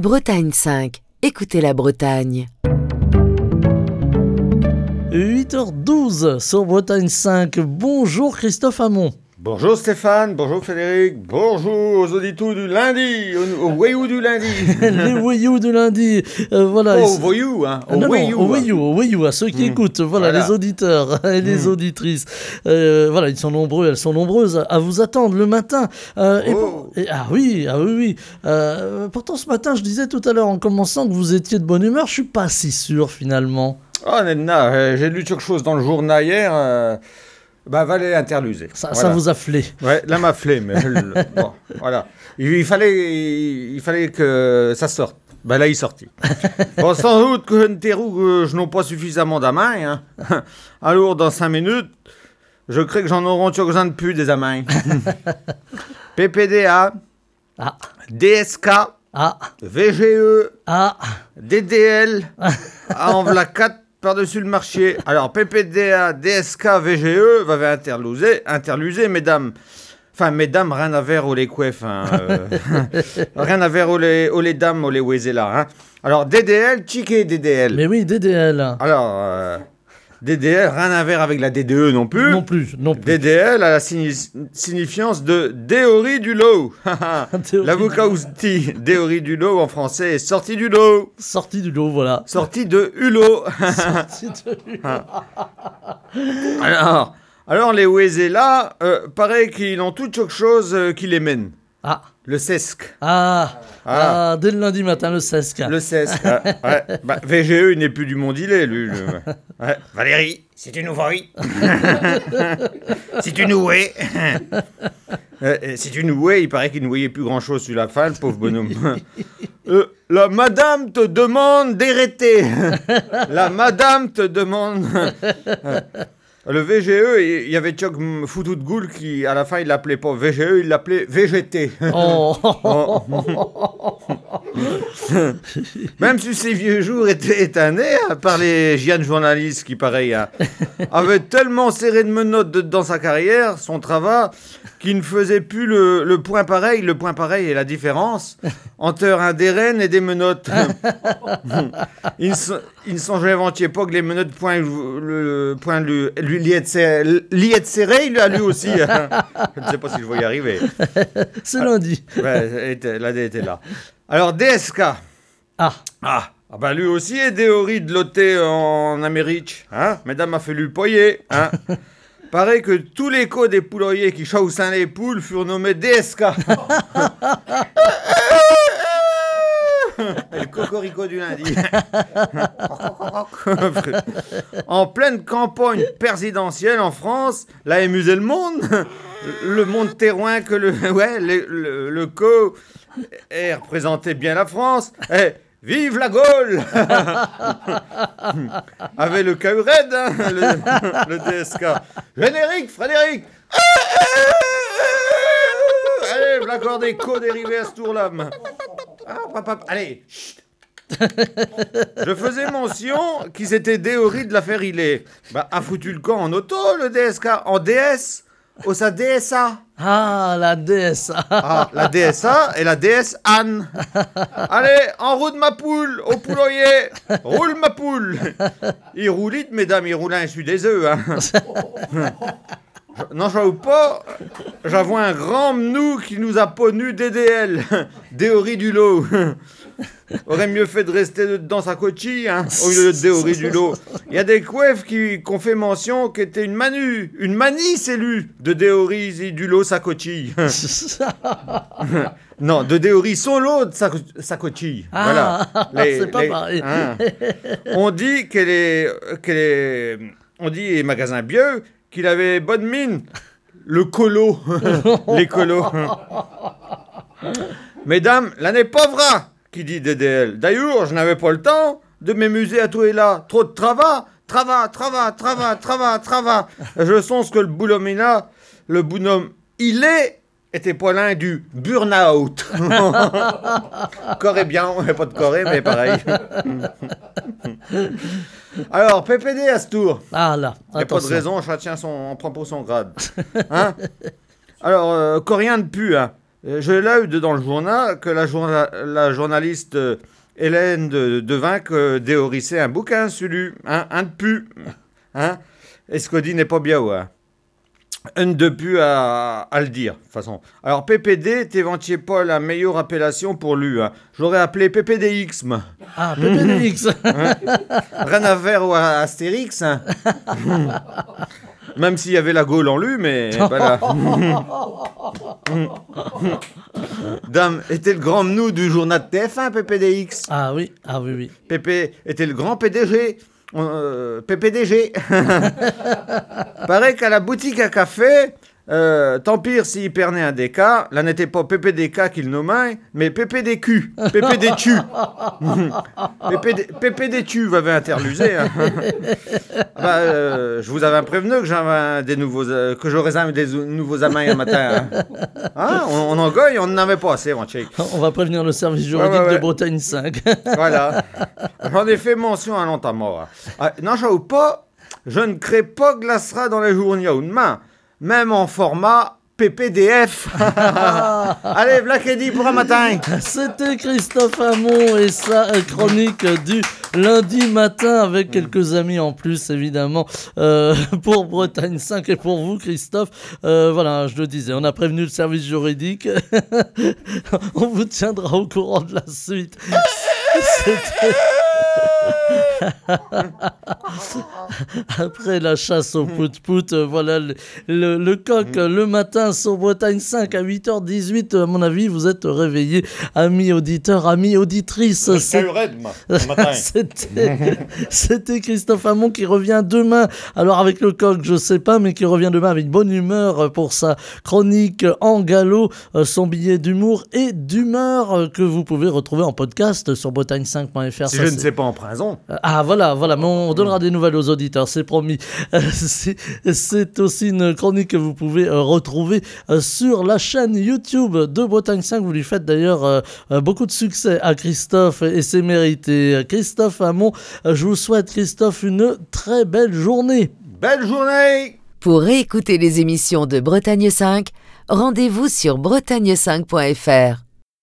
Bretagne 5. Écoutez la Bretagne. 8h12 sur Bretagne 5. Bonjour Christophe Hamon. Bonjour Stéphane, bonjour Frédéric, bonjour aux auditeurs du lundi, aux voyous du lundi. Les voyous du lundi. Voilà. Aux voyous, hein. Aux voyous, à ceux qui écoutent, voilà, les auditeurs et les auditrices. Voilà, ils sont nombreux, elles sont nombreuses à vous attendre le matin. Oui. Pourtant, ce matin, je disais tout à l'heure en commençant que vous étiez de bonne humeur. Je suis pas si sûr finalement. Oh, Nedna, j'ai lu quelque chose dans le journal hier. Valet interlusé. Ça vous a flé. Ouais, là m'a flé, mais bon, voilà. Il fallait que ça sorte. Là, il sortit. Bon, sans doute que je n'ai pas suffisamment d'amain. Hein. Alors, dans 5 minutes, je crée que j'en aurai besoin de plus des amains. PPDA, DSK, VGE, DDL, en voilà 4 par-dessus le marché. Alors, PPDA, DSK, VGE, va interluser, mesdames. Enfin, mesdames, rien à voir aux les coueffes. Hein, rien à voir aux les dames, aux les ouézés là. Hein. Alors, DDL, chiqué DDL. Mais oui, DDL. Alors, DDL, rien à voir avec la DDE non plus. Non plus. DDL a la signifiance de théorie du lot. L'avocat ousti, théorie du lot en français est sorti du lot. Sorti du lot, voilà. Sorti de hulot. Alors les ouézés là, paraît qu'ils ont toute autre chose qui les mène. Le CESC. Dès le lundi matin, le CESC. Le CESC, ouais. VGE, il n'est plus du monde, il est, lui. Ouais. Valérie, si tu nous vois, si tu nous ouais. Si tu nous ouais, il paraît qu'il ne voyait plus grand-chose sur la fin, le pauvre bonhomme. La madame te demande d'arrêter. La madame te demande... Le VGE, il y avait Tchok Foutou de Goul qui, à la fin, il l'appelait pas VGE, il l'appelait VGT. Même si ces vieux jours étaient éteinés par les giannes journalistes qui, pareil, avaient tellement serré de menottes dans sa carrière, son travail, qu'il ne faisait plus le point pareil. Le point pareil est la différence entre un des rennes et des menottes. Il ne songeait inventiez pas que les menottes lui liet serré, il a lu aussi. Je ne sais pas si je vais y arriver. C'est lundi. La D était là. Alors, DSK. Lui aussi est théorie de l'ôté en Amérique. Hein? Mesdames a fait lui poyer. Hein? Paraît que tous les codes des poulaillers qui chaussent les poules furent nommés DSK. Le cocorico du lundi. En pleine campagne présidentielle en France, là amusé le monde terroin que le co représentait bien la France. Vive la Gaule. Avec le KU Red, hein, le DSK. Générique, Frédéric. Allez, l'accord des co-dérivés à ce tour-là. Allez, chut. Je faisais mention qu'ils étaient théorie de l'affaire Ilé. A foutu le camp en auto, le DSK. En DS, sa DSA. La DSA. La DSA et la DS Anne. Allez, en route ma poule, au poulailler. Roule ma poule. Il roulite, mesdames, il roule un dessus des œufs. Hein. Non, je vois pas. J'avoue un grand mnou qui nous a ponnu DDL. Théorie du lot. Aurait mieux fait de rester dedans sa coquille, hein, au lieu de théorie du lot. Il y a des coueffes qui ont fait mention qu'était une manie cellule de théorie du lot sa coquille. Non, de théorie son lot de sa coquille. Voilà. C'est pas pareil. Hein. On dit on dit les magasins bio qu'il avait bonne mine. Le colo. Les colos. Mesdames, là n'est pas vrai, qui dit DDL. D'ailleurs, je n'avais pas le temps de m'amuser à tout et là. Trop de travail. Je sens que le bonhomme, était pas l'un du burn-out. Corée bien, on n'a pas de Corée, mais pareil. Alors, PPD à ce tour. Là. Il n'y a pas de raison, chacun on prend pour son grade. Hein? Alors, coréen de pu, hein. Je l'ai eu dans le journal que la journaliste Hélène de Vinck déhorissait un bouquin sur lui, un de pu. Hein? Et ce qu'on dit n'est pas bien, ouais. Un de pu à le dire, de toute façon. Alors, PPD, t'éventiez pas la meilleure appellation pour lui. Hein. J'aurais appelé PPDX. Ah, PPDX. Hein? Rien à faire à Astérix. Hein. Même s'il y avait la Gaule en lui, mais voilà. Dame était le grand mnou du journal de TF1, PPDX. Ah oui. Pépé était le grand PDG. PPDG. Paraît qu'à la boutique à café, tant pire s'il perdait un DK, là n'était pas PPDK qu'il nommait, mais PPDQ, PPDTU. PPDTU avait interlusé. Hein. Je vous avais prévenu que j'avais que j'aurais des nouveaux amants un matin. Hein? On en gogne, on n'en avait pas assez, mon check. On va prévenir le service juridique de Bretagne 5. Voilà. J'en ai fait mention à longtemps. Non, je pas. Je ne crée pas Glacera dans les journées ou demain, même en format PPDF. Allez, Black Eddy pour un matin. C'était Christophe Hamon et sa chronique du lundi matin avec quelques amis en plus évidemment pour Bretagne 5 et pour vous Christophe. Voilà, je le disais, on a prévenu le service juridique. On vous tiendra au courant de la suite. Après la chasse au pout-pout, voilà le coq le matin sur Bretagne 5 à 8h18. À mon avis, vous êtes réveillés, amis auditeurs, amis auditrices. C'était Christophe Hamon qui revient demain. Alors avec le coq, je sais pas, mais qui revient demain avec bonne humeur pour sa chronique en galop, son billet d'humour et d'humeur que vous pouvez retrouver en podcast sur bretagne5.fr. Si je ne sais pas en prison. Ah voilà, mais on donnera des nouvelles aux auditeurs, c'est promis. C'est aussi une chronique que vous pouvez retrouver sur la chaîne YouTube de Bretagne 5. Vous lui faites d'ailleurs beaucoup de succès à Christophe et c'est mérité. Christophe Hamon, je vous souhaite Christophe une très belle journée. Belle journée! Pour réécouter les émissions de Bretagne 5, rendez-vous sur bretagne5.fr.